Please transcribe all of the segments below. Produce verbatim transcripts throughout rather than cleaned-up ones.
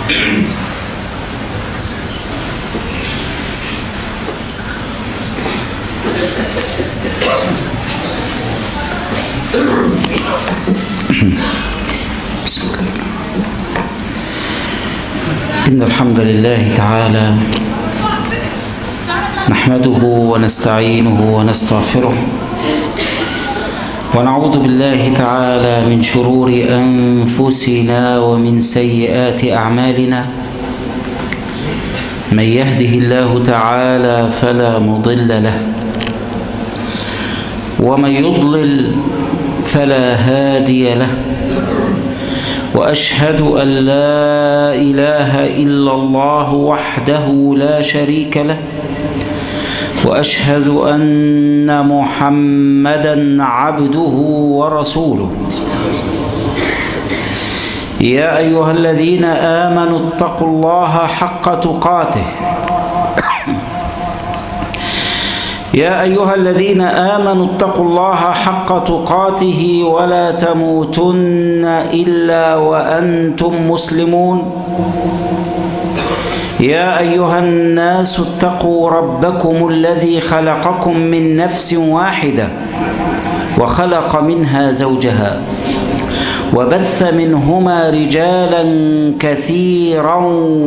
إن الحمد لله تعالى نحمده ونستعينه ونستغفره ونعوذ بالله تعالى من شرور أنفسنا ومن سيئات أعمالنا. من يهده الله تعالى فلا مضل له ومن يضلل فلا هادي له، وأشهد أن لا إله إلا الله وحده لا شريك له، وأشهد أن محمدا عبده ورسوله. يا أيها الذين آمنوا اتقوا الله حق تقاته يا أيها الذين آمنوا اتقوا الله حق تقاته ولا تموتن إلا وأنتم مسلمون. يا أيها الناس اتقوا ربكم الذي خلقكم من نفس واحدة وخلق منها زوجها وبث منهما رجالا كثيرا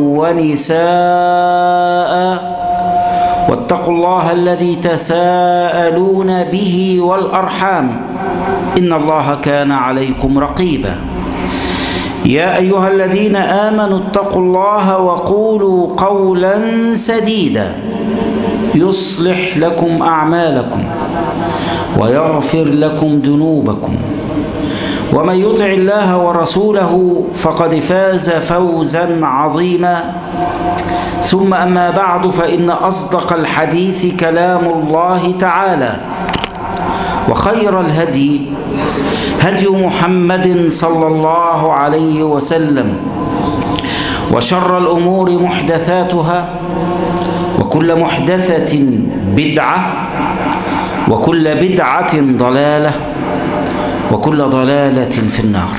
ونساء، واتقوا الله الذي تساءلون به والأرحام إن الله كان عليكم رقيبا. يا أيها الذين آمنوا اتقوا الله وقولوا قولا سديدا يصلح لكم أعمالكم ويغفر لكم ذنوبكم، ومن يطع الله ورسوله فقد فاز فوزا عظيما. ثم أما بعد، فإن أصدق الحديث كلام الله تعالى، وخير الهدي هدي محمد صلى الله عليه وسلم، وشر الأمور محدثاتها، وكل محدثة بدعة، وكل بدعة ضلالة، وكل ضلالة في النار.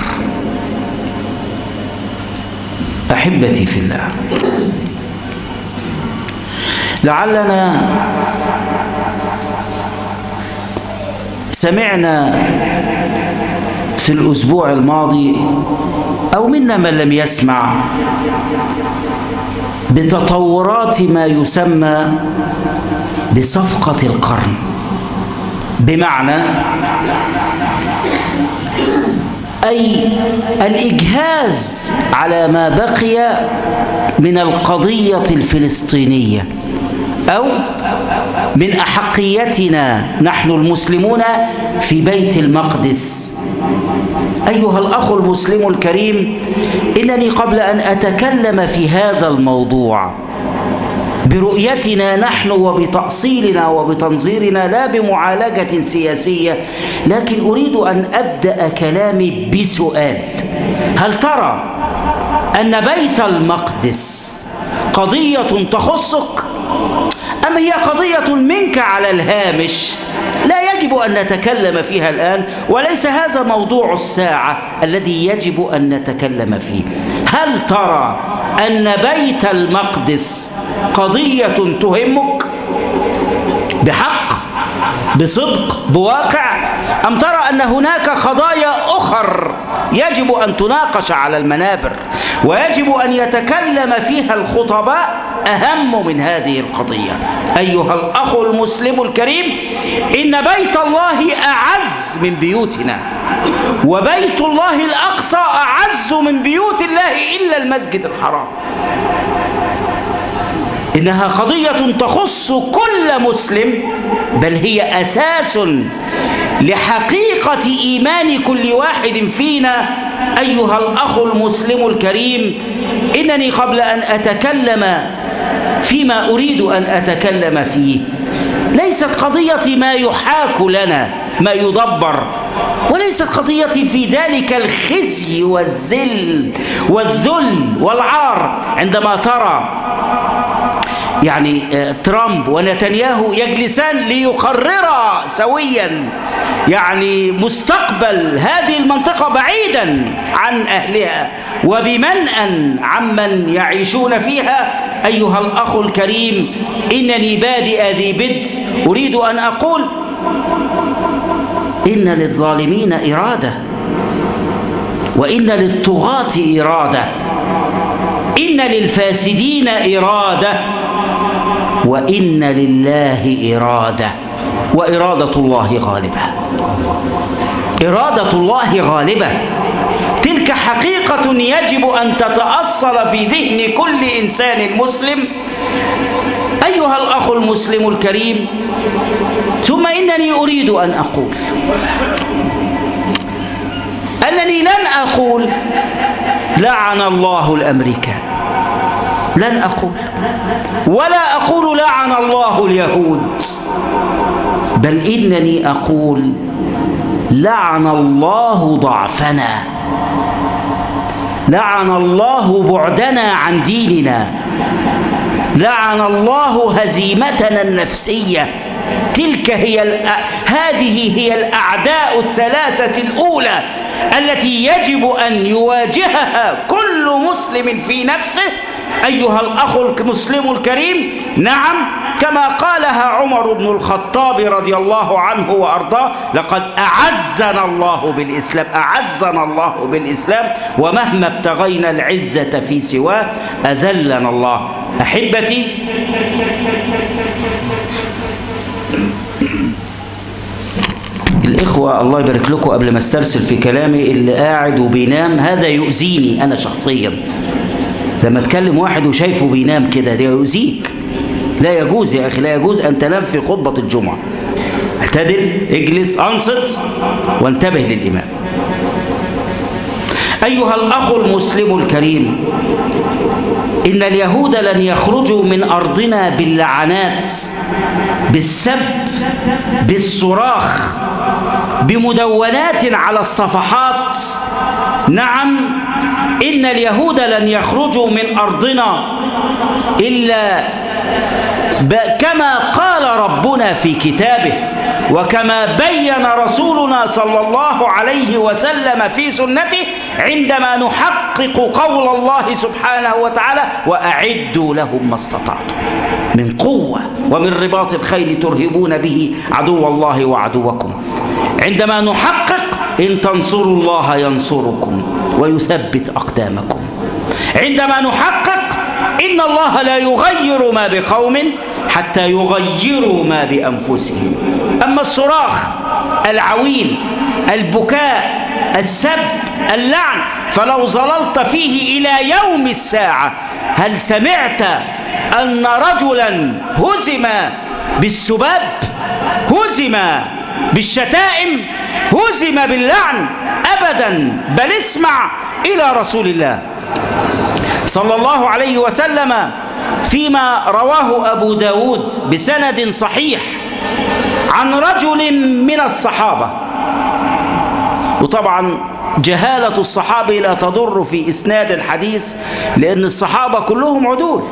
أحبتي في الله، لعلنا سمعنا في الأسبوع الماضي، أو منا من لم يسمع، بتطورات ما يسمى بصفقة القرن، بمعنى أي الإجهاز على ما بقي من القضية الفلسطينية، أو من أحقيتنا نحن المسلمون في بيت المقدس. أيها الأخ المسلم الكريم، إنني قبل أن أتكلم في هذا الموضوع برؤيتنا نحن وبتأصيلنا وبتنظيرنا، لا بمعالجة سياسية، لكن أريد أن أبدأ كلامي بسؤال: هل ترى أن بيت المقدس قضية تخصك، أم هي قضية منك على الهامش لا يجب أن نتكلم فيها الآن، وليس هذا موضوع الساعة الذي يجب أن نتكلم فيه؟ هل ترى أن بيت المقدس قضية تهمك بحق، بصدق، بواقع، أم ترى أن هناك قضايا أخر يجب أن تناقش على المنابر ويجب أن يتكلم فيها الخطباء أهم من هذه القضية؟ أيها الأخ المسلم الكريم، إن بيت الله أعز من بيوتنا، وبيت الله الأقصى أعز من بيوت الله إلا المسجد الحرام. إنها قضية تخص كل مسلم، بل هي أساس لحقيقة إيمان كل واحد فينا. أيها الأخ المسلم الكريم، إنني قبل أن أتكلم فيما أريد أن أتكلم فيه، ليست قضية ما يحاك لنا، ما يدبر، وليست قضية في ذلك الخزي والذل والذل والعار عندما ترى يعني ترامب ونتنياهو يجلسان ليقررا سويا يعني مستقبل هذه المنطقة بعيدا عن أهلها وبمنأى عمن يعيشون فيها. أيها الأخ الكريم، إنني بادئ ذي بدء أريد أن أقول إن للظالمين إرادة، وإن للطغاة إرادة، إن للفاسدين إرادة، وإن لله إرادة، وإرادة الله غالبة. إرادة الله غالبة، تلك حقيقة يجب أن تتأصل في ذهن كل إنسان مسلم. أيها الأخ المسلم الكريم، ثم إنني أريد أن أقول أنني لن أقول لعن الله الأمريكان، لن أقول، ولا أقول لعن الله اليهود، بل إنني أقول لعن الله ضعفنا، لعن الله بعدنا عن ديننا، لعن الله هزيمتنا النفسية. تلك هي الأ... هذه هي الأعداء الثلاثة الأولى التي يجب أن يواجهها كل مسلم في نفسه. أيها الأخ المسلم الكريم، نعم، كما قالها عمر بن الخطاب رضي الله عنه وأرضاه: لقد أعزنا الله بالإسلام، أعزنا الله بالإسلام، ومهما ابتغينا العزة في سواه أذلنا الله. أحبتي، الإخوة الله يبارك لكم، قبل ما استرسل في كلامي، اللي قاعد وبينام هذا يؤذيني أنا شخصيا. لما تكلم واحد وشايفه بينام كده ده يؤذيك. لا يجوز يا أخي، لا يجوز أن تنام في خطبة الجمعة. اعتدل، اجلس، أنصت، وانتبه للإمام. أيها الأخ المسلم الكريم، إن اليهود لن يخرجوا من أرضنا باللعنات، بالسب، بالصراخ، بمدونات على الصفحات. نعم، إن اليهود لن يخرجوا من أرضنا إلا كما قال ربنا في كتابه، وكما بين رسولنا صلى الله عليه وسلم في سنته عندما نحقق قول الله سبحانه وتعالى: وأعدوا لهم ما استطعتم من قوة ومن رباط الخيل ترهبون به عدو الله وعدوكم. عندما نحقق: إن تنصروا الله ينصركم ويثبت أقدامكم. عندما نحقق: إن الله لا يغير ما بقوم حتى يغيروا ما بأنفسهم. أما الصراخ، العويل، البكاء، السب، اللعن، فلو ظللت فيه إلى يوم الساعة. هل سمعت أن رجلا هزم بالسباب، هزم بالشتائم، هزم باللعن؟ أبدا. بل اسمع إلى رسول الله صلى الله عليه وسلم فيما رواه أبو داود بسند صحيح عن رجل من الصحابة. وطبعا جهالة الصحابة لا تضر في إسناد الحديث، لأن الصحابة كلهم عدول.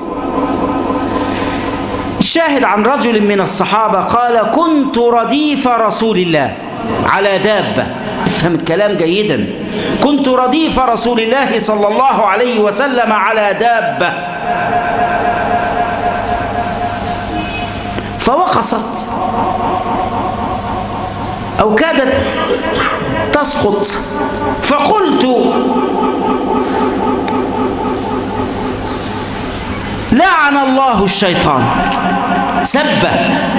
الشاهد عن رجل من الصحابة قال: كنت رديف رسول الله على دابة. افهم الكلام جيدا. كنت رديف رسول الله صلى الله عليه وسلم على دابة، فوقصت أو كادت تسقط، فقلت: لعن الله الشيطان. سبه،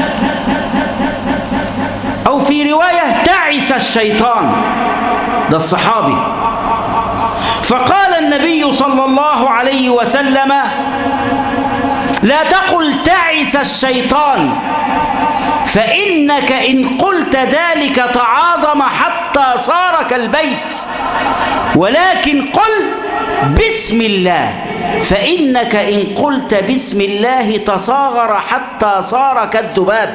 أو في رواية تعس الشيطان. ده الصحابي. فقال النبي صلى الله عليه وسلم: لا تقل تعس الشيطان، فإنك إن قلت ذلك تعاظم حتى صار كالبيت، ولكن قل بسم الله، فإنك إن قلت بسم الله تصاغر حتى صار كالذباب.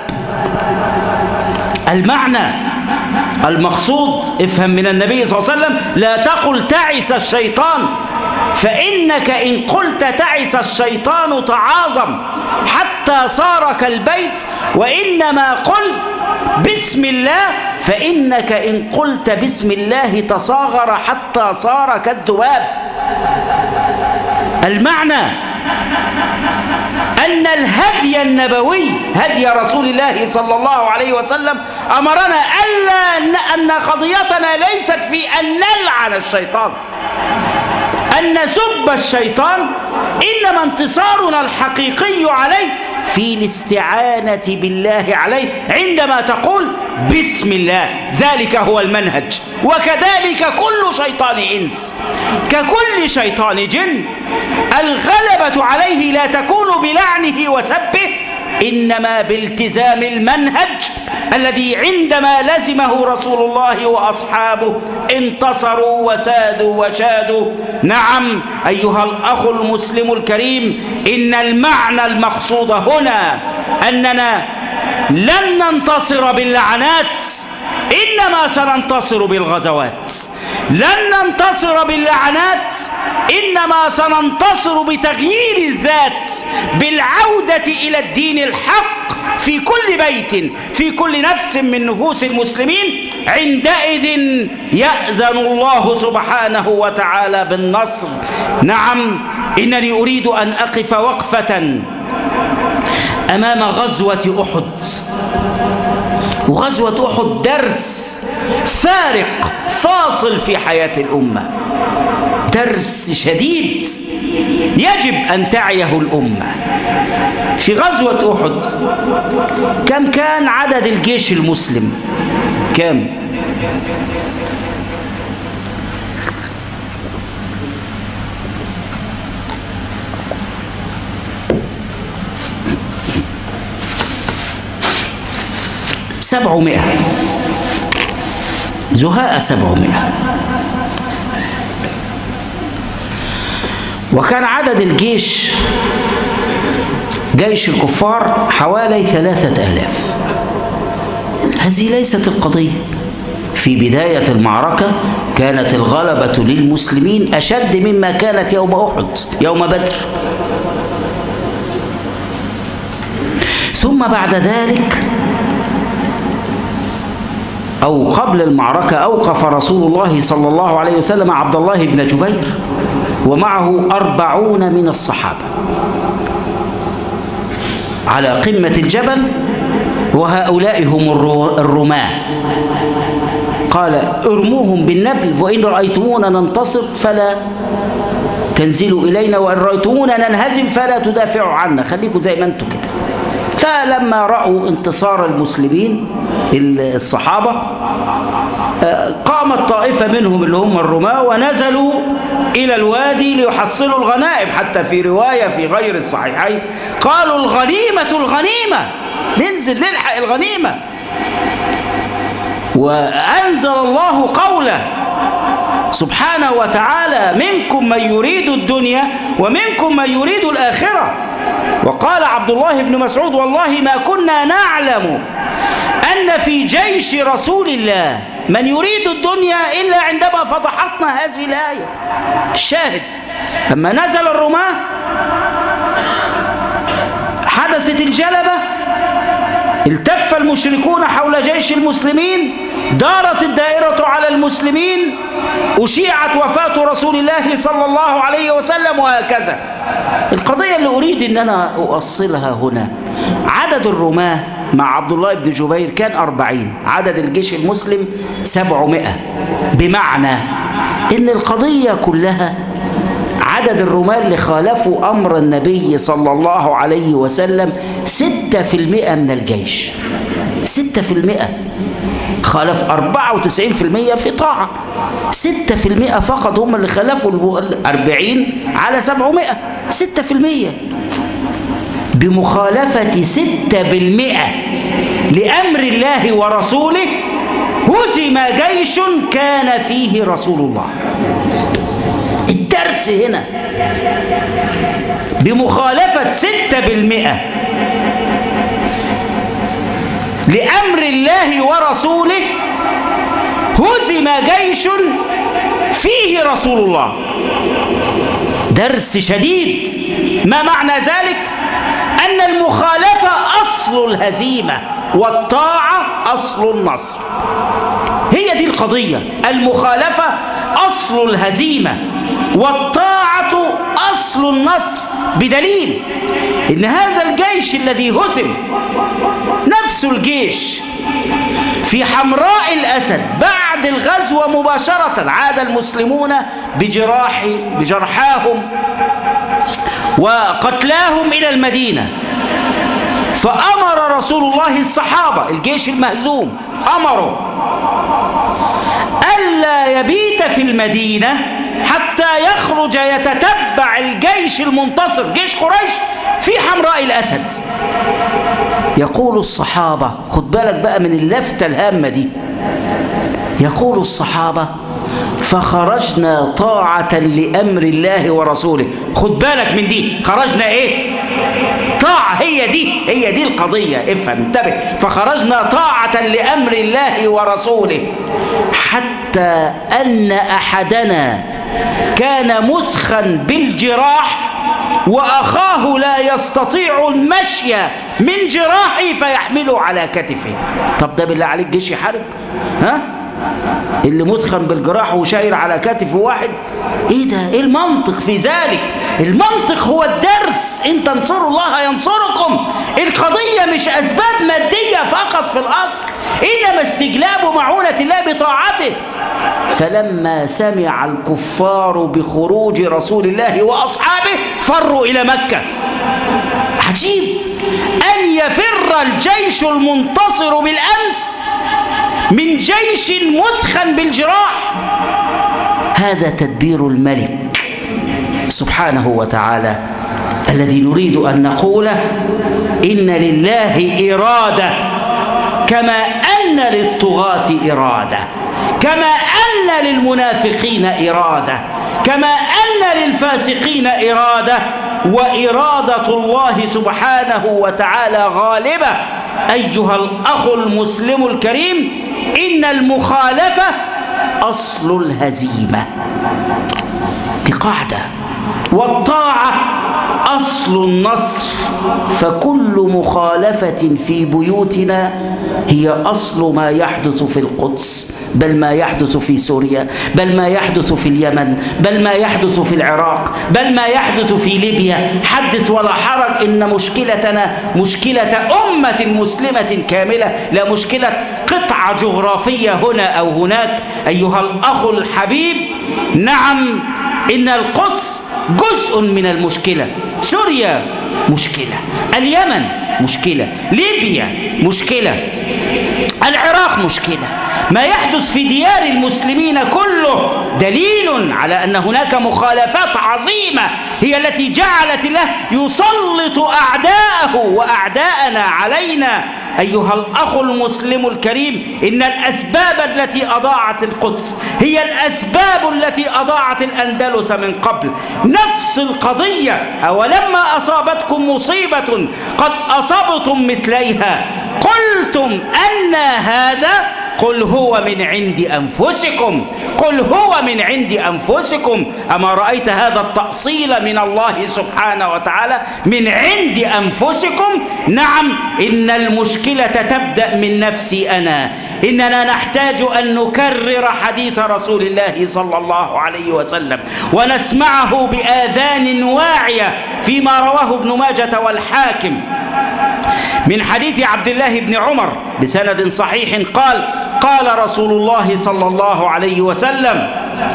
المعنى المقصود افهم من النبي صلى الله عليه وسلم: لا تقل تعس الشيطان، فإنك إن قلت تعس الشيطان تعاظم حتى صار كالبيت، وإنما قل بسم الله فإنك إن قلت بسم الله تصاغر حتى صار كالذباب. المعنى أن الهدي النبوي هدي رسول الله صلى الله عليه وسلم أمرنا ألا أن قضيتنا ليست في أن نلعن الشيطان، أن نسب الشيطان، إنما انتصارنا الحقيقي عليه في الاستعانة بالله عليه عندما تقول بسم الله. ذلك هو المنهج. وكذلك كل شيطان إنس ككل شيطان جن الغلبة عليه لا تكون بلعنه وسبه، إنما بالتزام المنهج الذي عندما لزمه رسول الله وأصحابه انتصروا وسادوا وشادوا. نعم أيها الأخ المسلم الكريم، إن المعنى المقصود هنا أننا لن ننتصر باللعنات، إنما سننتصر بالغزوات. لن ننتصر باللعنات، إنما سننتصر بتغيير الذات، بالعودة إلى الدين الحق في كل بيت، في كل نفس من نفوس المسلمين. عندئذ يأذن الله سبحانه وتعالى بالنصر. نعم إنني أريد أن أقف وقفة أمام غزوة أحد. وغزوة أحد درس فارق فاصل في حياة الأمة، درس شديد يجب أن تعيه الأمة. في غزوة أحد كم كان عدد الجيش المسلم؟ كم؟ سبعمائة، زهاء سبعمائة. وكان عدد الجيش جيش الكفار حوالي ثلاثة آلاف. هذه ليست القضية. في بداية المعركة كانت الغلبة للمسلمين أشد مما كانت يوم أحد يوم بدر. ثم بعد ذلك أو قبل المعركة أوقف رسول الله صلى الله عليه وسلم عبد الله بن جبير ومعه أربعون من الصحابة على قمة الجبل، وهؤلاء هم الرماة. قال ارموهم بالنبل، وإن رأيتمونا ننتصر فلا تنزلوا إلينا، وإن رأيتمونا ننهزم فلا تدافعوا عنا، خليكم زي ما انتم كده. فلما رأوا انتصار المسلمين الصحابة قامت طائفة منهم اللي هم الرماة ونزلوا إلى الوادي ليحصلوا الغنائم. حتى في رواية في غير الصحيحين قالوا الغنيمة الغنيمة، ننزل نلحق الغنيمة. وأنزل الله قوله سبحانه وتعالى منكم من يريد الدنيا ومنكم من يريد الآخرة. وقال عبد الله بن مسعود والله ما كنا نعلم أن في جيش رسول الله من يريد الدنيا إلا عندما فضحتنا هذه الآية. الشاهد لما نزل الرماة حدثت الجلبة، التف المشركون حول جيش المسلمين، دارت الدائرة على المسلمين، أشيعت وفاة رسول الله صلى الله عليه وسلم، وهكذا. القضية اللي أريد أن أنا أؤصلها هنا، عدد الرماة مع عبد الله بن جبير كان أربعين، عدد الجيش المسلم سبعمائة، بمعنى أن القضية كلها عدد الرماة اللي خالفوا أمر النبي صلى الله عليه وسلم ستة في المئة من الجيش. ستة في المئة خالف أربعة وتسعين في المئة في طاعة، ستة في المئة فقط هم اللي خالفوا أربعين على سبعمائة، ستة في المئة. بمخالفة ستة بالمئة لأمر الله ورسوله هزم جيش كان فيه رسول الله. الدرس هنا بمخالفة ستة بالمئة لأمر الله ورسوله هزم جيش فيه رسول الله. درس شديد. ما معنى ذلك؟ أن المخالفة أصل الهزيمة والطاعة أصل النصر. هي دي القضية، المخالفة أصل الهزيمة والطاعة أصل النصر، بدليل إن هذا الجيش الذي هزم نفس الجيش في حمراء الأسد بعد الغزو مباشرة عاد المسلمون بجراح بجرحاهم وقتلاهم إلى المدينة، فأمر رسول الله الصحابة الجيش المهزوم أمروا ألا يبيت في المدينة حتى يخرج يتتبع الجيش المنتصر جيش قريش في حمراء الأسد. يقول الصحابة، خد بالك بقى من اللفتة الهامة دي، يقول الصحابة فخرجنا طاعة لأمر الله ورسوله. خد بالك من دي، خرجنا ايه؟ طاعة. هي دي هي دي القضية، افهم انتبه. فخرجنا طاعة لأمر الله ورسوله حتى أن أحدنا كان مسخا بالجراح وأخاه لا يستطيع المشي من جراحه فيحمله على كتفه. طب ده بالله عليك جيش يحارب؟ ها؟ اللي مسخن بالجراح وشايل على كتف واحد؟ ايه ده؟ ايه المنطق في ذلك؟ المنطق هو الدرس، ان تنصروا الله ينصركم. القضية مش اسباب مادية فقط في الاصل، انما استجلاب معونة الله بطاعته. فلما سمع الكفار بخروج رسول الله واصحابه فروا الى مكة. عجيب ان يفر الجيش المنتصر بالامس من جيش مسخن بالجراح. هذا تدبير الملك سبحانه وتعالى الذي نريد أن نقوله إن لله إرادة كما أن للطغاة إرادة، كما أن للمنافقين إرادة، كما أن للفاسقين إرادة، وإرادة الله سبحانه وتعالى غالبة. أيها الأخ المسلم الكريم، إن المخالفة أصل الهزيمة، دي قاعدة، والطاعة أصل النصر. فكل مخالفة في بيوتنا هي أصل ما يحدث في القدس، بل ما يحدث في سوريا، بل ما يحدث في اليمن، بل ما يحدث في العراق، بل ما يحدث في ليبيا. حدث ولا حرج إن مشكلتنا مشكلة أمة مسلمة كاملة، لا مشكلة قطعة جغرافية هنا أو هناك. أيها الأخ الحبيب، نعم إن القدس جزء من المشكلة، سوريا مشكلة، اليمن مشكلة، ليبيا مشكلة، العراق مشكلة. ما يحدث في ديار المسلمين كله دليل على أن هناك مخالفات عظيمة هي التي جعلت الله يسلط أعداءه وأعداءنا علينا. أيها الأخ المسلم الكريم، إن الأسباب التي أضاعت القدس هي الأسباب التي أضاعت الأندلس من قبل. نفس القضية، أولما أصابتكم مصيبة قد أصبتم مثليها قلتم أن هذا، قل هو من عند أنفسكم، قل هو من عند أنفسكم. أما رأيت هذا التأصيل من الله سبحانه وتعالى؟ من عند أنفسكم. نعم، إن المشكلة تبدأ من نفسي أنا. إننا نحتاج أن نكرر حديث رسول الله صلى الله عليه وسلم ونسمعه بآذان واعية فيما رواه ابن ماجة والحاكم من حديث عبد الله بن عمر بسند صحيح قال: قال رسول الله صلى الله عليه وسلم: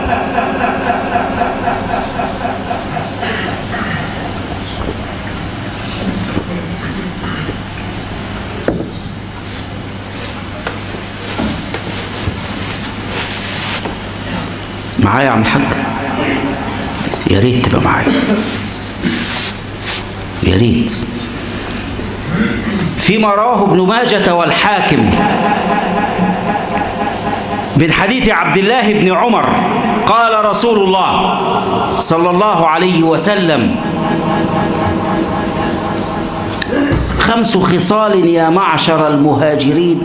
معايا يا عم الحاج؟ يا ريت تبقى معايا، يا ريت. فيما رواه ابن ماجة والحاكم من حديث عبد الله بن عمر قال رسول الله صلى الله عليه وسلم: خمس خصال يا معشر المهاجرين.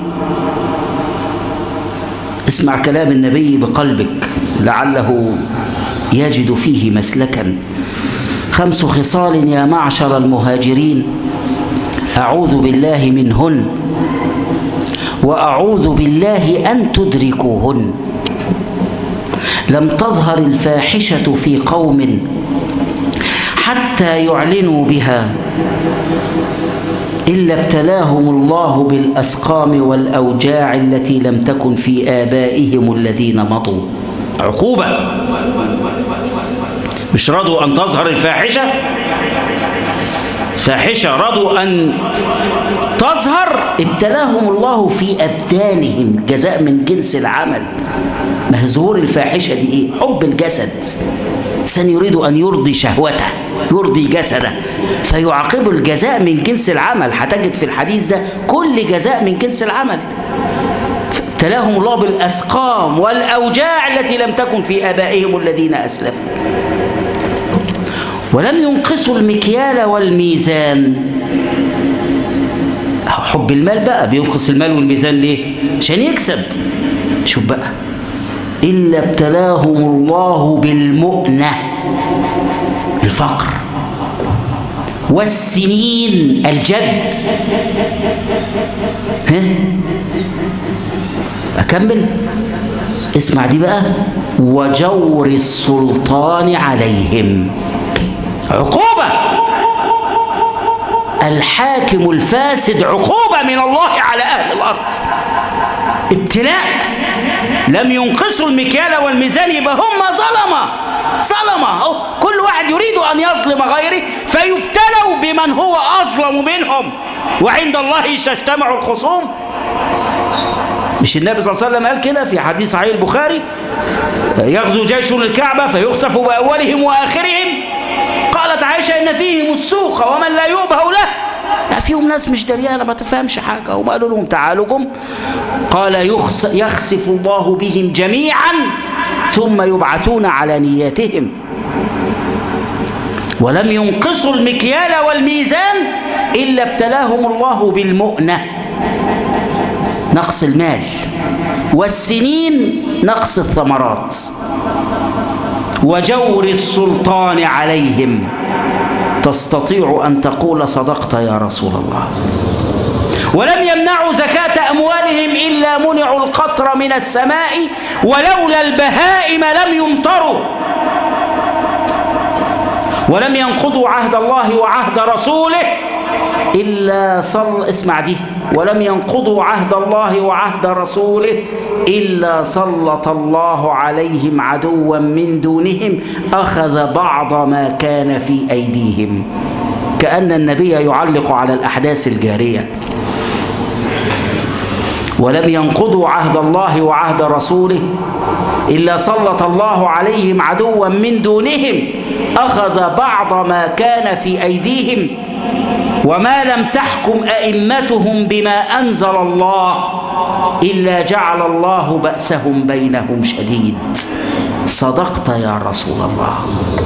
اسمع كلام النبي بقلبك لعله يجد فيه مسلكا. خمس خصال يا معشر المهاجرين أعوذ بالله منهن وأعوذ بالله أن تدركوهن. لم تظهر الفاحشة في قوم حتى يعلنوا بها إلا ابتلاهم الله بالأسقام والأوجاع التي لم تكن في آبائهم الذين مضوا. عقوبة، مش رضوا أن تظهر الفاحشة، فاحشة رضوا أن تظهر ابتلاهم الله في أبدانهم جزاء من جنس العمل. ما ظهور الفاحشة دي إيه؟ حب الجسد، إنسان يريد أن يرضي شهوته يرضي جسده فيعاقب الجزاء من جنس العمل. هتجد في الحديث ده كل جزاء من جنس العمل. ابتلاهم الله بالأسقام والأوجاع التي لم تكن في آبائهم الذين أسلفوا. ولم ينقصوا المكيال والميزان. حب المال بقى بينقص المال والميزان ليه؟ عشان يكسب. شوف بقى، إلا ابتلاهم الله بالمؤنة، الفقر، والسنين، الجد. ها؟ أكمل؟ اسمع دي بقى، وجور السلطان عليهم. عقوبة، الحاكم الفاسد عقوبة من الله على أهل الأرض، ابتلاء. لم ينقصوا المكيال والميزان، يبقى هم ظلمة ظلمة. كل واحد يريد أن يظلم غيره فيبتلوا بمن هو أظلم منهم، وعند الله تجتمع الخصوم. مش النبي صلى الله عليه وسلم قال كده في حديث صحيح البخاري؟ يغزو جيش الكعبة فيخسف بأولهم وآخرهم. قالت عائشة إن فيهم السوق ومن لا يؤبه له. فيهم ناس مش دريانة ما تفهمش حاجة، وما قالوا لهم تعالوا جم. قال يخسف الله بهم جميعا ثم يبعثون على نياتهم. ولم ينقصوا المكيال والميزان إلا ابتلاهم الله بالمؤنة، نقص المال، والسنين، نقص الثمرات، وجور السلطان عليهم. تستطيع أن تقول صدقت يا رسول الله. ولم يمنعوا زكاة أموالهم إلا منعوا القطر من السماء، ولولا البهائم لم يمطروا. ولم ينقضوا عهد الله وعهد رسوله إلا صل اسمع دي ولم ينقضوا عهد الله وعهد رسوله إلا سلط الله عليهم عدوا من دونهم أخذ بعض ما كان في أيديهم. كأن النبي يعلق على الأحداث الجارية. ولم ينقضوا عهد الله وعهد رسوله إلا سلط الله عليهم عدوا من دونهم أخذ بعض ما كان في أيديهم وما لم تحكم أئمتهم بما أنزل الله إلا جعل الله بأسهم بينهم شديد. صدقت يا رسول الله.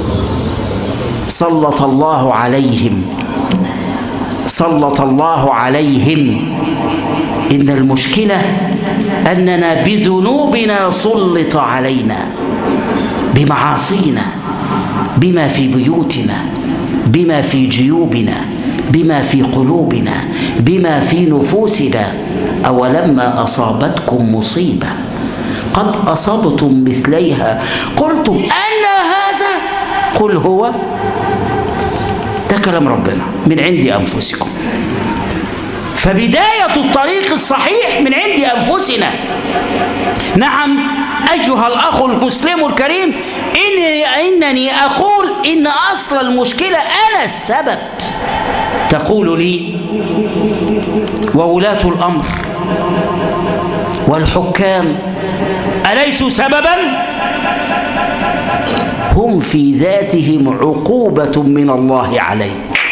سلط الله عليهم سلط الله عليهم. إن المشكلة أننا بذنوبنا سلط علينا، بمعاصينا، بما في بيوتنا، بما في جيوبنا، بما في قلوبنا، بما في نفوسنا. أولما أصابتكم مصيبة قد أصبتم مثليها قلتم أن هذا قل هو ده كلام ربنا من عند أنفسكم. فبداية الطريق الصحيح من عند أنفسنا. نعم أيها الأخ المسلم الكريم، إني, إنني أقول إن أصل المشكلة أنا السبب. تقول لي وولاة الأمر والحكام أليسوا سببا؟ هم في ذاتهم عقوبة من الله عليك.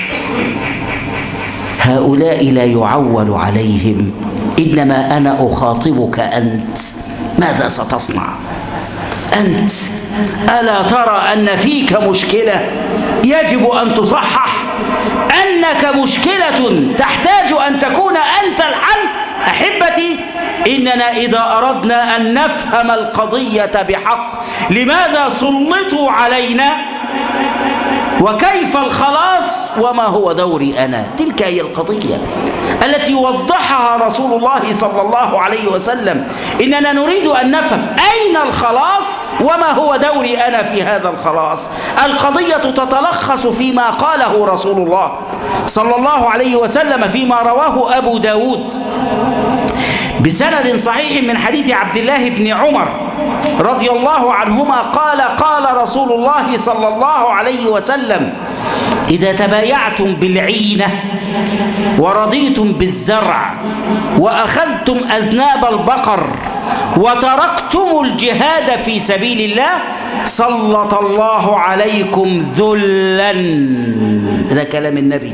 هؤلاء لا يعول عليهم، إنما أنا أخاطبك أنت. ماذا ستصنع أنت؟ ألا ترى أن فيك مشكلة يجب أن تصحح؟ أنك مشكلة تحتاج أن تكون أنت الحل؟ أحبتي، إننا إذا أردنا أن نفهم القضية بحق، لماذا سلطوا علينا؟ وكيف الخلاص وما هو دوري أنا. تلك هي القضية التي وضحها رسول الله صلى الله عليه وسلم. إننا نريد أن نفهم أين الخلاص وما هو دوري أنا في هذا الخلاص. القضية تتلخص فيما قاله رسول الله صلى الله عليه وسلم فيما رواه أبو داود بسند صحيح من حديث عبد الله بن عمر رضي الله عنهما قال قال رسول الله صلى الله عليه وسلم: إذا تبايعتم بالعينة ورضيتم بالزرع وأخذتم أذناب البقر وتركتم الجهاد في سبيل الله سلط الله عليكم ذلا. هذا كلام النبي.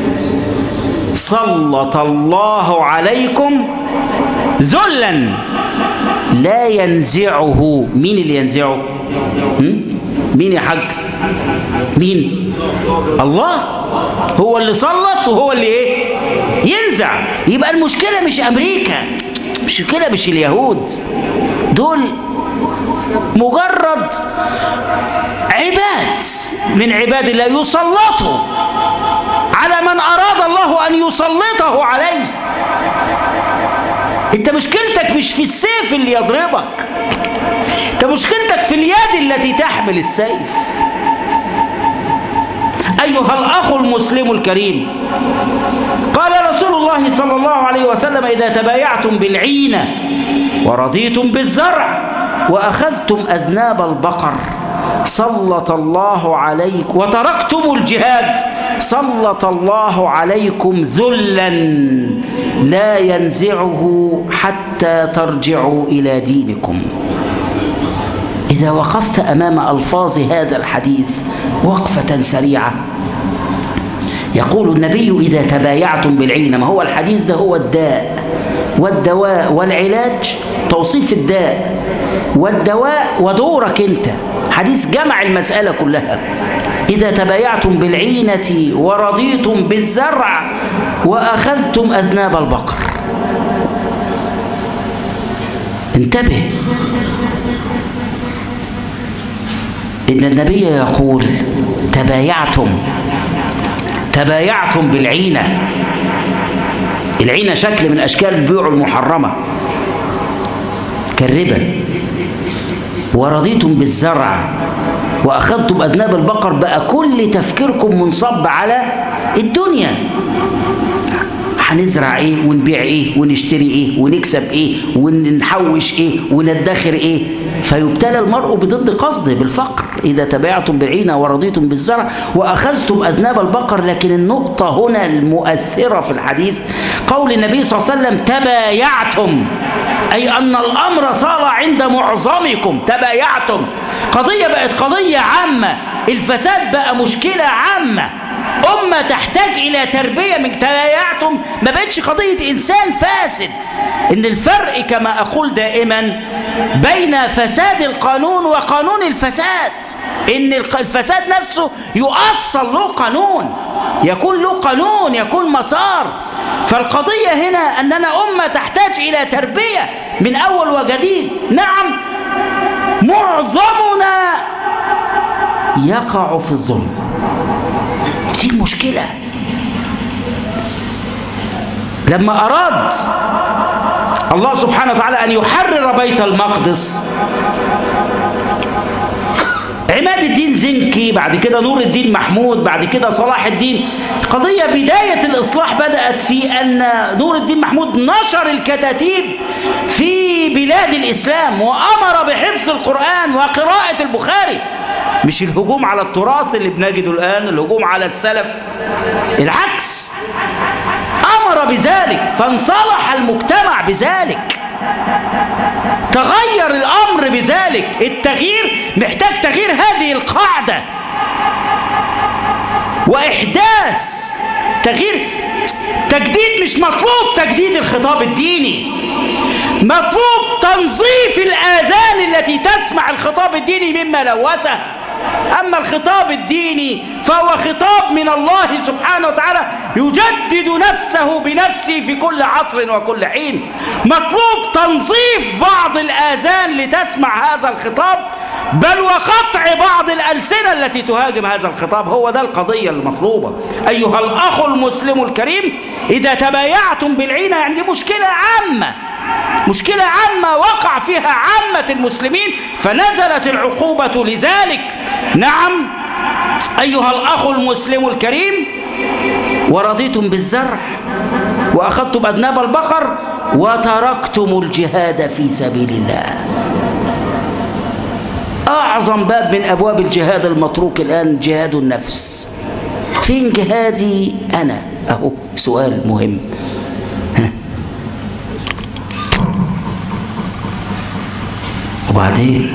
سلط الله عليكم ذلا لا ينزعه. مين اللي ينزعه؟ مين يا حاج؟ مين؟ الله هو اللي سلط وهو اللي ايه؟ ينزع. يبقى المشكلة مش أمريكا، المشكلة مش اليهود، دول مجرد عباد من عباد الله يسلطوا على من أراد الله أن يسلطه عليه. انت مشكلتك مش في السيف اللي يضربك، انت مشكلتك في اليد التي تحمل السيف. أيها الأخ المسلم الكريم، قال رسول الله صلى الله عليه وسلم: إذا تبايعتم بالعينة ورضيتم بالزرع وأخذتم أذناب البقر سلط الله عليكم وتركتم الجهاد سلط الله عليكم ذلا لا ينزعه حتى ترجعوا إلى دينكم. إذا وقفت أمام ألفاظ هذا الحديث وقفة سريعة، يقول النبي: إذا تبايعتم بالعين. ما هو الحديث ده هو الداء والدواء والعلاج، توصيف الداء والدواء ودورك أنت. حديث جمع المسألة كلها. إذا تبايعتم بالعينة ورضيتم بالزرع وأخذتم أذناب البقر. انتبه، إن النبي يقول: تبايعتم تبايعتم بالعينة. العينة شكل من أشكال البيوع المحرمة كالربا. ورضيتم بالزرع وأخذتم أذناب البقر. بقى كل تفكيركم منصب على الدنيا، هنزرع ايه ونبيع ايه ونشتري ايه ونكسب ايه ونحوش ايه وندخر ايه. فيبتلى المرء بضد قصده بالفقر. إذا تبايعتم بالعينة ورضيتم بالزرع وأخذتم أذناب البقر. لكن النقطة هنا المؤثرة في الحديث قول النبي صلى الله عليه وسلم: تبايعتم، أي أن الأمر صار عند معظمكم. تبايعتم، قضية بقت قضية عامة، الفساد بقى مشكلة عامة، أمة تحتاج إلى تربية. من تبايعتم ما بقتش قضية إنسان فاسد. إن الفرق كما أقول دائما بين فساد القانون وقانون الفساد، إن الفساد نفسه يؤصل له قانون، يكون له قانون، يكون مسار. فالقضية هنا أننا أمة تحتاج إلى تربية من أول وجديد. نعم، معظمنا يقع في الظلم، دي المشكلة. لما أراد الله سبحانه وتعالى أن يحرر بيت المقدس، عماد الدين زنكي، بعد كده نور الدين محمود، بعد كده صلاح الدين. قضية بداية الإصلاح بدأت في أن نور الدين محمود نشر الكتاتيب في بلاد الإسلام وأمر بحفظ القرآن وقراءة البخاري. مش الهجوم على التراث اللي بنجده الآن، الهجوم على السلف، العكس، أمر بذلك فانصلح المجتمع بذلك، تغير الأمر بذلك. التغيير محتاج تغيير هذه القاعدة وإحداث تغيير. تجديد مش مطلوب، تجديد الخطاب الديني مطلوب، تنظيف الآذان التي تسمع الخطاب الديني مما لوثه. أما الخطاب الديني فهو خطاب من الله سبحانه وتعالى يجدد نفسه بنفسه في كل عصر وكل حين. مطلوب تنظيف بعض الآذان لتسمع هذا الخطاب بل وقطع بعض الألسنة التي تهاجم هذا الخطاب. هو ده القضية المطلوبة. أيها الأخ المسلم الكريم، إذا تبايعتم بالعينة، يعني دي مشكلة عامة، مشكلة عامة وقع فيها عامة المسلمين، فنزلت العقوبة لذلك. نعم أيها الأخ المسلم الكريم، ورضيتم بالزرع وأخذتم أذناب البقر وتركتم الجهاد في سبيل الله. أعظم باب من أبواب الجهاد المتروك الآن جهاد النفس. فين جهادي أنا؟ أهو سؤال مهم. وبعدين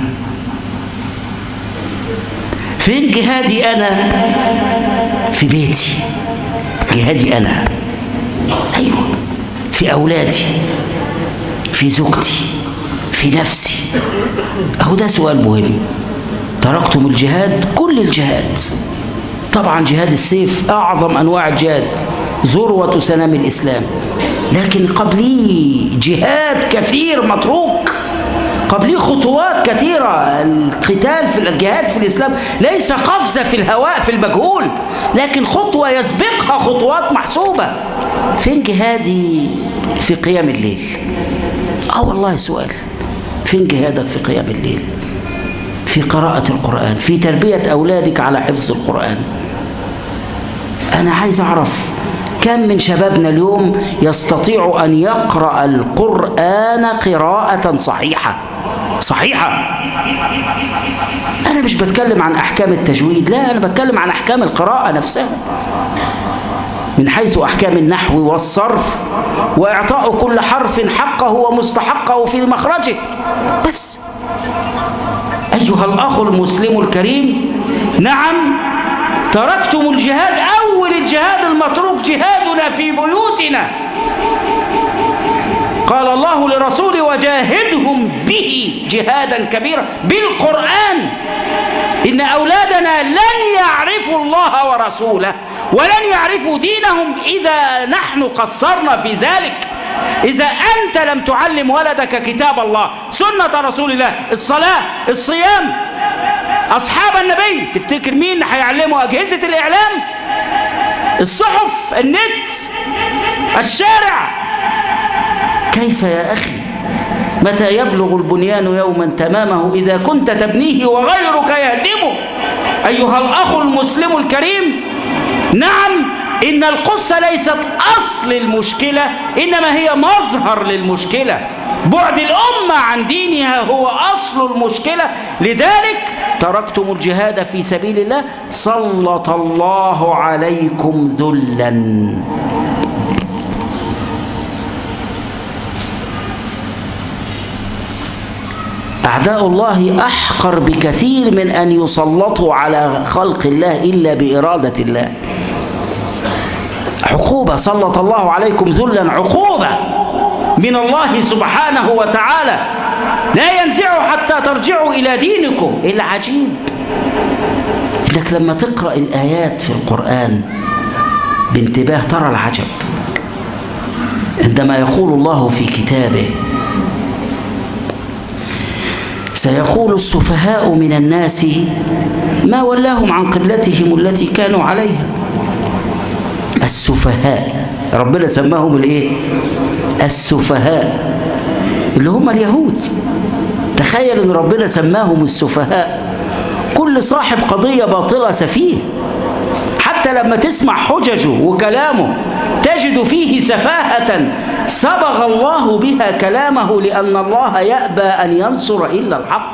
فين جهادي أنا؟ في بيتي جهادي أنا، أيوة، في أولادي، في زوجتي، في نفسي. أهو ده سؤال مهم. تركتم الجهاد، كل الجهاد طبعا، جهاد السيف أعظم أنواع الجهاد، ذروة سنام الإسلام، لكن قبليه جهاد كثير متروك، قبليه خطوات كثيرة. القتال في الجهاد في الإسلام ليس قفزة في الهواء في المجهول، لكن خطوة يسبقها خطوات محسوبة. فين جهادي في قيام الليل؟ آه والله سؤال. فين جهادك في قيام الليل؟ في قراءة القرآن، في تربية أولادك على حفظ القرآن. أنا عايز أعرف كم من شبابنا اليوم يستطيع أن يقرأ القرآن قراءة صحيحة صحيحة. أنا مش بتكلم عن أحكام التجويد، لا، أنا بتكلم عن أحكام القراءة نفسها، من حيث أحكام النحو والصرف، وإعطاء كل حرف حقه ومستحقه في مخرجه. بس أيها الأخ المسلم الكريم، نعم تركتم الجهاد. أول الجهاد المتروك جهادنا في بيوتنا. قال الله لرسوله: وجاهدهم به جهادا كبيرا، بالقرآن. إن أولادنا لن يعرفوا الله ورسوله ولن يعرفوا دينهم إذا نحن قصرنا في ذلك. إذا أنت لم تعلم ولدك كتاب الله، سنة رسول الله، الصلاة، الصيام، أصحاب النبي، تفتكر مين هيعلموا؟ أجهزة الإعلام، الصحف، النت، الشارع؟ كيف يا أخي؟ متى يبلغ البنيان يوما تمامه إذا كنت تبنيه وغيرك يهدمه؟ أيها الأخ المسلم الكريم، نعم إن القصة ليست أصل المشكلة، إنما هي مظهر للمشكلة. بعد الأمة عن دينها هو أصل المشكلة. لذلك تركتم الجهاد في سبيل الله، سلط الله عليكم ذلا. أعداء الله أحقر بكثير من أن يسلطوا على خلق الله إلا بإرادة الله. عقوبة، سلط الله عليكم ذلا، عقوبة من الله سبحانه وتعالى، لا ينزعوا حتى ترجعوا إلى دينكم. العجيب إنك لما تقرأ الآيات في القرآن بانتباه ترى العجب، عندما يقول الله في كتابه: سيقول السفهاء من الناس ما ولاهم عن قبلتهم التي كانوا عليها. السفهاء ربنا سماهم الايه؟ السفهاء، اللي هم اليهود. تخيل ان ربنا سماهم السفهاء. كل صاحب قضية باطلة سفيه، حتى لما تسمع حججه وكلامه تجد فيه سفاهة صبغ الله بها كلامه، لأن الله يأبى أن ينصر إلا الحق.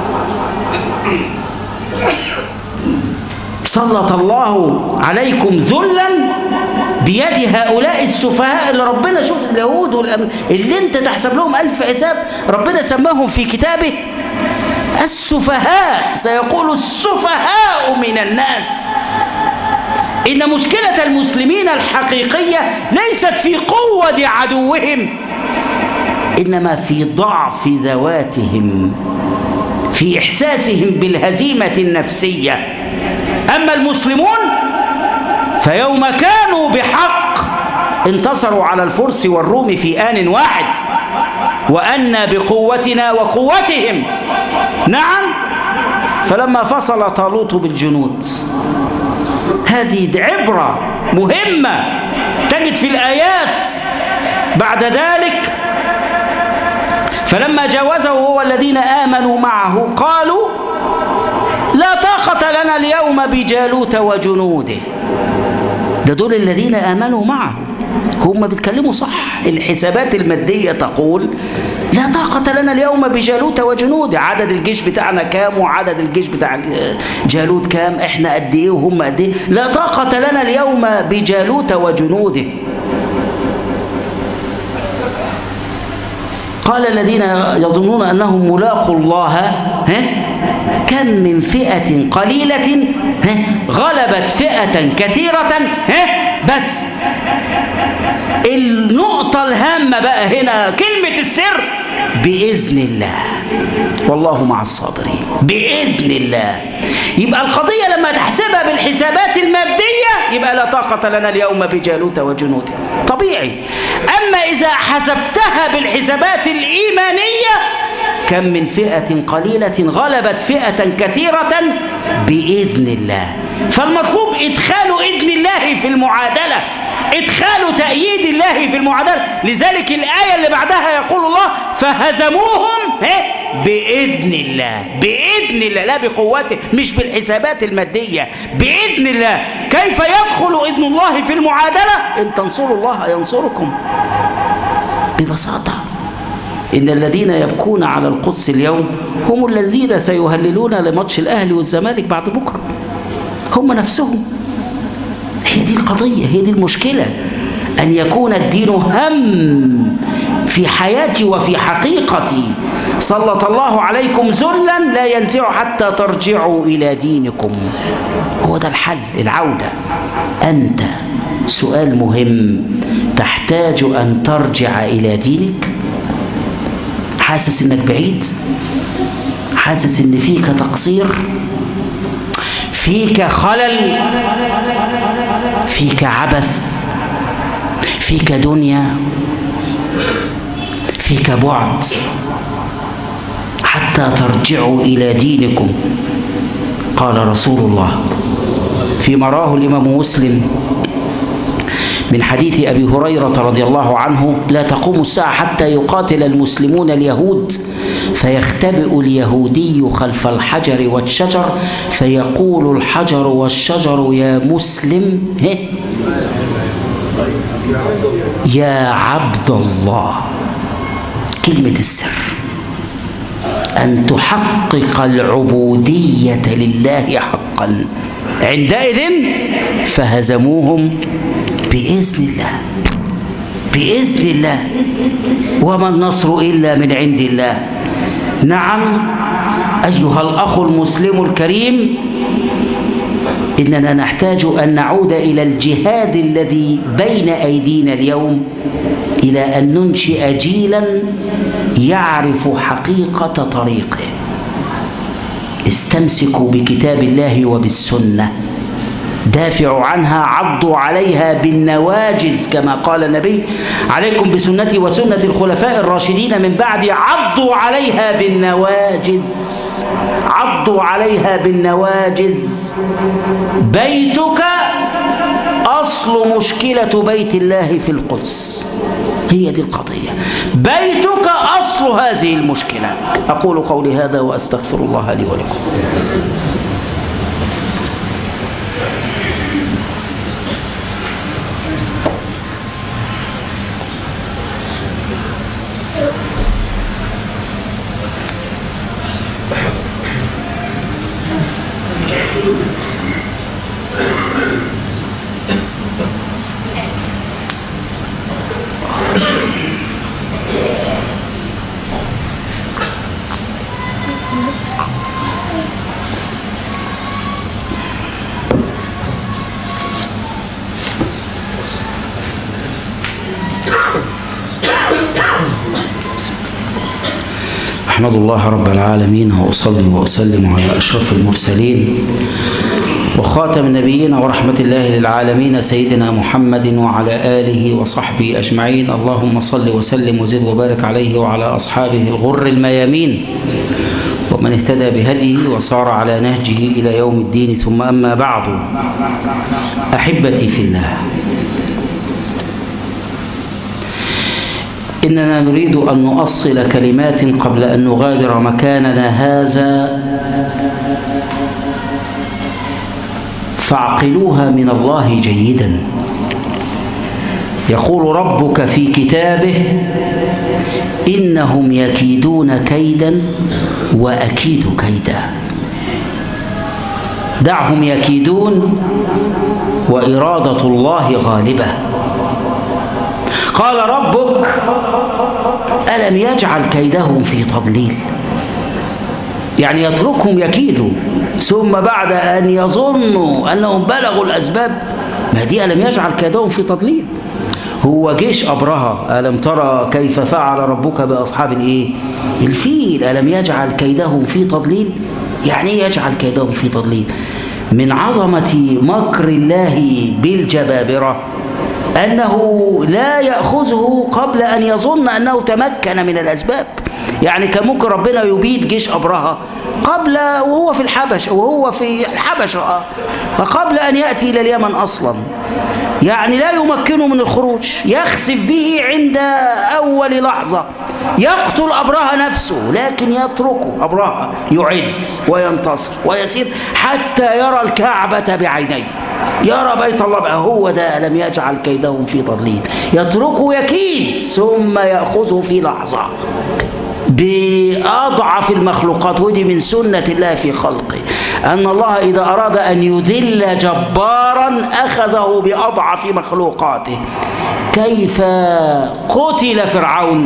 سلط الله عليكم ذلا بيد هؤلاء السفهاء اللي ربنا، شوف اليهود اللي انت تحسب لهم ألف حساب، ربنا سماهم في كتابه السفهاء. سيقول السفهاء من الناس. إن مشكلة المسلمين الحقيقية ليست في قوة عدوهم، إنما في ضعف ذواتهم، في إحساسهم بالهزيمة النفسية. أما المسلمون فيوم كانوا بحق انتصروا على الفرس والروم في آن واحد، وأن بقوتنا وقوتهم. نعم فلما فصل طالوت بالجنود. هذه عبرة مهمة تجد في الآيات. بعد ذلك فلما جاوزه هو الذين آمنوا معه قالوا لا طاقة لنا اليوم بجالوت وجنوده. ده دول الذين آمنوا معه، هم بيتكلموا صح. الحسابات المادية تقول لا طاقة لنا اليوم بجالوت وجنوده. عدد الجيش بتاعنا كام وعدد الجيش بتاع جالوت كام، احنا قد ايه وهم قد ايه. لا طاقة لنا اليوم بجالوت وجنوده. قال الذين يظنون أنهم ملاقوا الله كم من فئة قليلة غلبت فئة كثيرة. بس النقطة الهامة بقى هنا كلمة السر بإذن الله، والله مع الصابرين. بإذن الله. يبقى القضية لما تحسبها بالحسابات المادية يبقى لا طاقة لنا اليوم بجالوت وجنوده، طبيعي. أما إذا حسبتها بالحسابات الإيمانية كم من فئة قليلة غلبت فئة كثيرة بإذن الله. فالمطلوب إدخال إذن الله في المعادلة، إدخال تأييد الله في المعادلة. لذلك الآية اللي بعدها يقول الله فهزموهم بإذن الله. بإذن الله، لا بقوته، مش بالحسابات المادية، بإذن الله. كيف يدخل إذن الله في المعادلة؟ إن تنصروا الله ينصركم. ببساطة إن الذين يبكون على القدس اليوم هم الذين سيهللون لماتش الأهلي والزمالك بعد بكرة، هم نفسهم. هي دي القضية، هي دي المشكلة، أن يكون الدين هم في حياتي وفي حقيقتي. سلط الله عليكم ذلا لا ينزع حتى ترجعوا إلى دينكم. هو ده الحل، العودة. أنت سؤال مهم، تحتاج أن ترجع إلى دينك. حاسس إنك بعيد، حاسس إن فيك تقصير، فيك خلل، فيك عبث، فيك دنيا، فيك بعد، حتى ترجعوا إلى دينكم. قال رسول الله فيما رواه الإمام مسلم من حديث أبي هريرة رضي الله عنه: لا تقوم الساعة حتى يقاتل المسلمون اليهود فيختبئ اليهودي خلف الحجر والشجر فيقول الحجر والشجر يا مسلم يا عبد الله. كلمة السر أن تحقق العبودية لله حقا. عندئذ فهزموهم بإذن الله، بإذن الله. وما النصر إلا من عند الله. نعم أيها الأخ المسلم الكريم، إننا نحتاج أن نعود إلى الجهاد الذي بين أيدينا اليوم، إلى أن ننشئ جيلا يعرف حقيقة طريقه. استمسكوا بكتاب الله وبالسنة، دافعوا عنها، عضوا عليها بالنواجذ كما قال النبي: عليكم بسنتي وسنة الخلفاء الراشدين من بعدي، عضوا عليها بالنواجذ، عضوا عليها بالنواجذ. بيتك أصل مشكلة بيت الله في القدس، هي دي القضية. بيتك أصل هذه المشكلة. أقول قولي هذا وأستغفر الله لي ولكم. أحمد الله رب العالمين وأصلي وأسلم على أشرف المرسلين وخاتم النبيين ورحمة الله للعالمين سيدنا محمد وعلى آله وصحبه أجمعين. اللهم صل وسلم وزد وبارك عليه وعلى أصحابه الغر الميامين ومن اهتدى بهديه وصار على نهجه إلى يوم الدين، ثم أما بعد. أحبتي في الله، إننا نريد أن نؤصل كلمات قبل أن نغادر مكاننا هذا، فاعقلوها من الله جيدا. يقول ربك في كتابه: إنهم يكيدون كيدا وأكيد كيدا. دعهم يكيدون وإرادة الله غالبة. قال ربك: ألم يجعل كيدهم في تضليل؟ يعني يتركهم يكيدوا ثم بعد أن يظنوا أنهم بلغوا الأسباب، ما دي ألم يجعل كيدهم في تضليل. هو جيش أبرهة، ألم ترى كيف فعل ربك بأصحاب الإيه؟ الفيل. ألم يجعل كيدهم في تضليل؟ يعني يجعل كيدهم في تضليل. من عظمة مكر الله بالجبابرة أنه لا يأخذه قبل أن يظن أنه تمكن من الأسباب. يعني كان ممكن ربنا يبيد جيش أبرهة قبل وهو في الحبش وهو في الحبشة قبل أن يأتي إلى اليمن أصلا، يعني لا يمكنه من الخروج، يخسف به عند أول لحظة، يقتل أبرهة نفسه، لكن يتركه أبرهة يعد وينتصر ويسير حتى يرى الكعبة بعينيه، يرى بيت الله بقى. هو ده لم يجعل كيدهم في تضليل. يتركه يكيد ثم يأخذه في لحظة بأضعف المخلوقات. ودي من سنة الله في خلقه، أن الله إذا أراد أن يذل جبارا أخذه بأضعف مخلوقاته. كيف قتل فرعون؟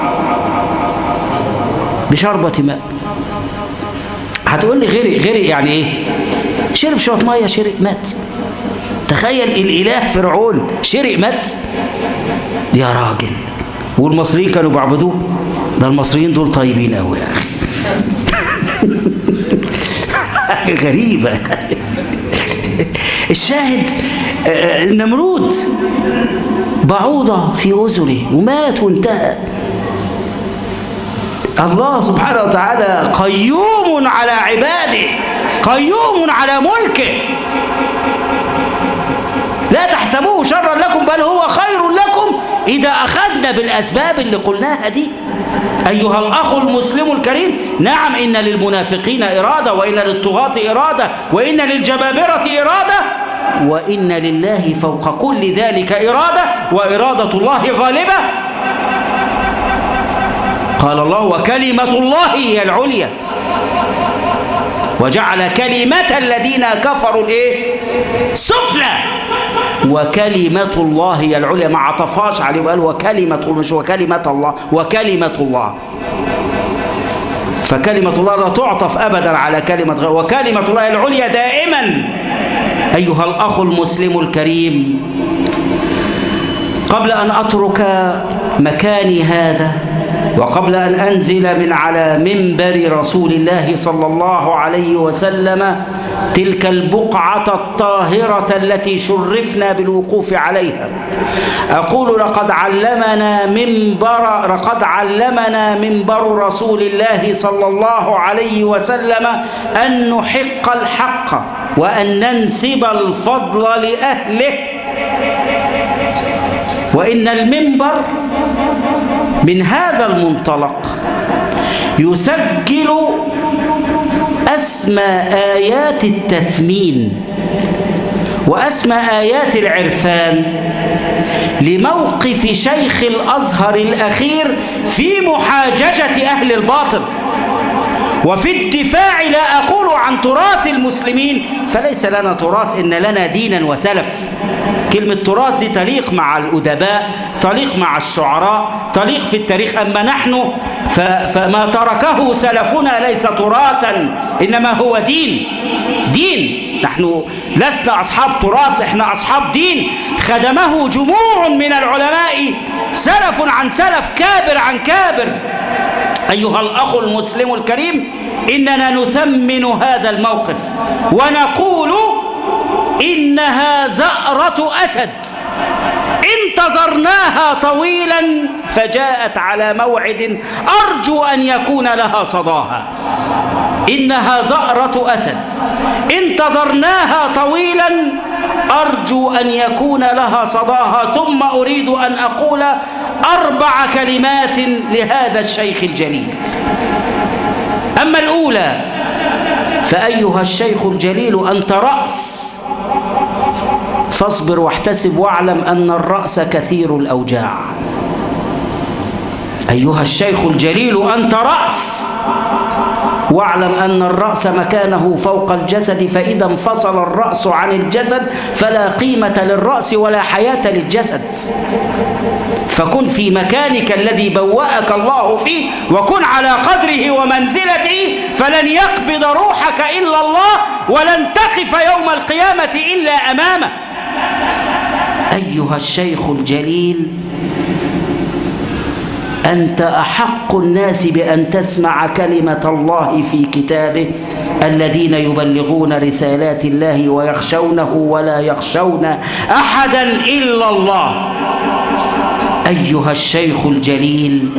بشربة ماء. هتقول لي غير غير يعني ايه؟ شرب شوية مية شرق مات. تخيل الإله فرعون شرق مات يا راجل. والمصريين كانوا بيعبدوه. ده المصريين دول طيبين قوي يا اخي. غريبة. الشاهد النمرود بعوضة في أذنه ومات وانتهى. الله سبحانه وتعالى قيوم على عباده، قيوم على ملكه. لا تحسبوه شرا لكم بل هو خير لكم إذا أخذنا بالأسباب اللي قلناها دي. أيها الأخ المسلم الكريم، نعم إن للمنافقين إرادة، وإن للطغاة إرادة، وإن للجبابرة إرادة، وإن لله فوق كل ذلك إرادة، وإرادة الله غالبة. قال الله: وكلمة الله هي العليا وجعل كلمة الذين كفروا الايه؟ سفلى. وكلمة الله هي العليا، ما عطفاش عليه وقال وكلمة، مش وكلمة الله، وكلمة الله. فكلمة الله لا تعطف أبدا على كلمة غير، وكلمة الله العليا دائما. أيها الأخ المسلم الكريم، قبل أن أترك مكاني هذا وقبل أن أنزل من على منبر رسول الله صلى الله عليه وسلم تلك البقعة الطاهرة التي شرفنا بالوقوف عليها، أقول لقد علمنا منبر لقد علمنا منبر رسول الله صلى الله عليه وسلم أن نحق الحق وأن ننسب الفضل لأهله. وإن المنبر من هذا المنطلق يسجل أسمى آيات التثمين وأسمى آيات العرفان لموقف شيخ الأزهر الأخير في محاججة أهل الباطل وفي الدفاع، لا أقول عن تراث المسلمين، فليس لنا تراث، إن لنا دينا وسلف. كلمة تراث دي تليق مع الأدباء، تليق مع الشعراء، تليق في التاريخ. أما نحن فما تركه سلفنا ليس تراثا، إنما هو دين. دين. نحن لسنا أصحاب تراث، إحنا أصحاب دين خدمه جموع من العلماء، سلف عن سلف، كابر عن كابر. أيها الأخ المسلم الكريم، إننا نثمن هذا الموقف ونقول إنها زأرة أسد، انتظرناها طويلا فجاءت على موعد أرجو أن يكون لها صداها. إنها زأرة أسد انتظرناها طويلا أرجو أن يكون لها صداها. ثم أريد أن أقول أربع كلمات لهذا الشيخ الجليل. أما الأولى فأيها الشيخ الجليل أنت رأس، فاصبر واحتسب واعلم أن الرأس كثير الأوجاع. أيها الشيخ الجليل أنت رأس، واعلم أن الرأس مكانه فوق الجسد، فإذا انفصل الرأس عن الجسد فلا قيمة للرأس ولا حياة للجسد. فكن في مكانك الذي بوأك الله فيه، وكن على قدره ومنزلته، فلن يقبض روحك إلا الله، ولن تقف يوم القيامة إلا أمامه. أيها الشيخ الجليل أنت أحق الناس بأن تسمع كلمة الله في كتابه: الذين يبلغون رسالات الله ويخشونه ولا يخشون أحدا إلا الله. أيها الشيخ الجليل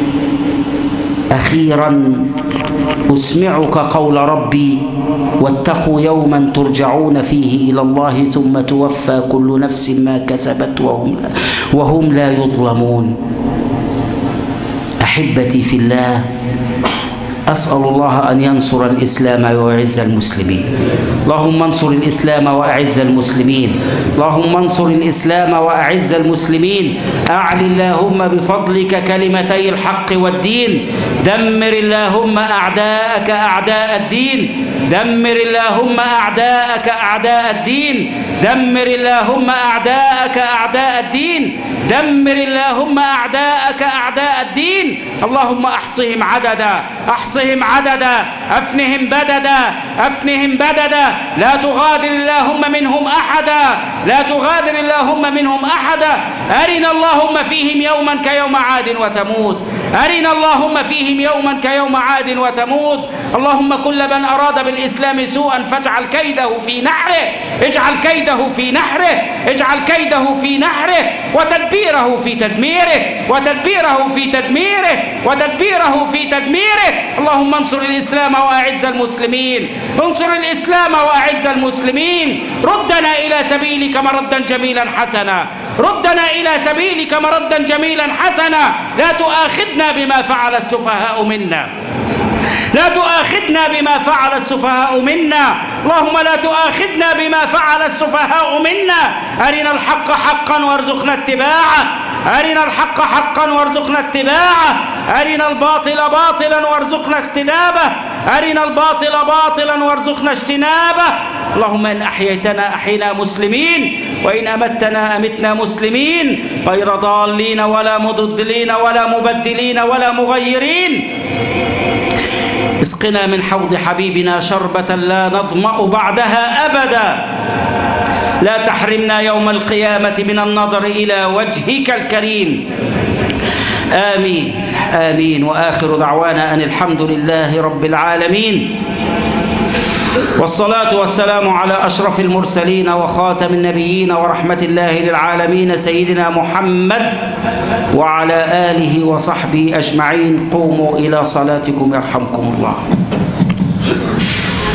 أخيرا أسمعك قول ربي: واتقوا يوما ترجعون فيه إلى الله ثم توفى كل نفس ما كسبت وهم لا, وهم لا يظلمون. أحبتي في الله، أسأل الله أن ينصر الإسلام ويعز المسلمين. اللهم انصر الإسلام وأعز المسلمين. اللهم انصر الإسلام وأعز المسلمين. أعل اللهم بفضلك كلمتي الحق والدين. دمر اللهم أعداءك أعداء الدين. دمر اللهم أعداءك أعداء الدين. دمر اللهم أعداءك أعداء الدين. دمر اللهم أعداءك أعداء الدين. اللهم أحصهم عددا، أحصهم عددا، أفنهم بددا، أفنهم بددا. لا تغادر اللهم منهم أحدا، لا تغادر اللهم منهم أحدا. أرنا اللهم فيهم يوما كيوم عاد وثمود. أرنا اللهم فيهم يوما كيوم عاد وثمود. اللهم كل من أراد بالإسلام سوءا فاجعل كيده في نحره، اجعل كيده في نحره، اجعل كيده في نحره، وتدبيره في تدميره، وتدبيره في تدميره، وتدبيره في تدميره. اللهم انصر الإسلام وأعز المسلمين. انصر الإسلام وأعز المسلمين. ردنا إلى سبيلك مردا جميلا حسنا. ردنا إلى سبيلك مردا جميلا حسنا. لا تؤاخذنا بما فعل السفهاء منا. لا تؤاخذنا بما فعل السفهاء منا. اللهم لا تؤاخذنا بما فعل السفهاء منا. أرنا الحق حقا وارزقنا اتباعه. أرنا الحق حقا وارزقنا اتباعه. أرنا الباطل باطلا وارزقنا اجتنابه. أرنا الباطل باطلا وارزقنا اجتنابه. اللهم إن أحييتنا أحينا مسلمين، وإن أمتنا أمتنا مسلمين، غير ضالين ولا مضلين ولا مبدلين ولا مغيرين. اسقنا من حوض حبيبنا شربة لا نظمأ بعدها أبدا. لا تحرمنا يوم القيامة من النظر إلى وجهك الكريم. آمين آمين. وآخر دعوانا أن الحمد لله رب العالمين، والصلاة والسلام على أشرف المرسلين وخاتم النبيين ورحمة الله للعالمين سيدنا محمد وعلى آله وصحبه أجمعين. قوموا إلى صلاتكم يرحمكم الله.